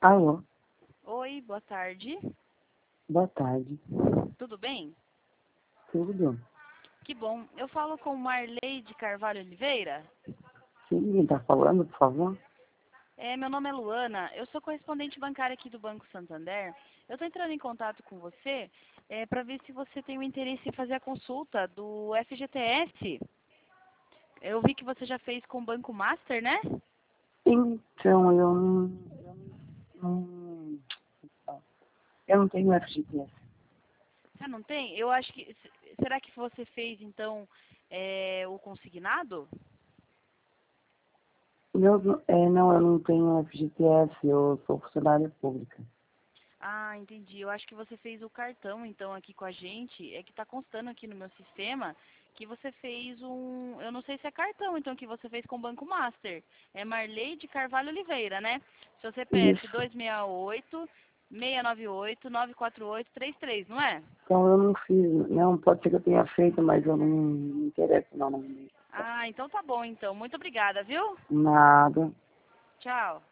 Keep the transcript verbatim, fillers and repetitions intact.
Alô, Oi, boa tarde. boa tarde. Tudo bem? Tudo? Que bom. Eu falo com Marley de Carvalho Oliveira. Sim, quem tá falando, por favor? É, meu nome é Luana, eu sou correspondente bancária aqui do Banco Santander. Eu estou entrando em contato com você é, para ver se você tem o interesse em fazer a consulta do F G T S. Eu vi que você já fez com o Banco Master, né? Então, eu não... Eu não, eu não tenho F G T S. Você não tem? Eu acho que... Será que você fez, então, é, o consignado? Eu, é, não, eu não tenho F G T S, eu sou funcionária pública. Ah, entendi. Eu acho que você fez o cartão, então, aqui com a gente. É que está constando aqui no meu sistema que você fez um... Eu não sei se é cartão, então, que você fez com o Banco Master. É Marley de Carvalho Oliveira, né? Seu C P F Isso. dois seis oito, seis nove oito, nove quatro oito três três, não é? Então, eu não fiz, não, pode ser que eu tenha feito, mas eu não me interesso, não, não. Ah, então tá bom, então. Muito obrigada, viu? Nada. Tchau.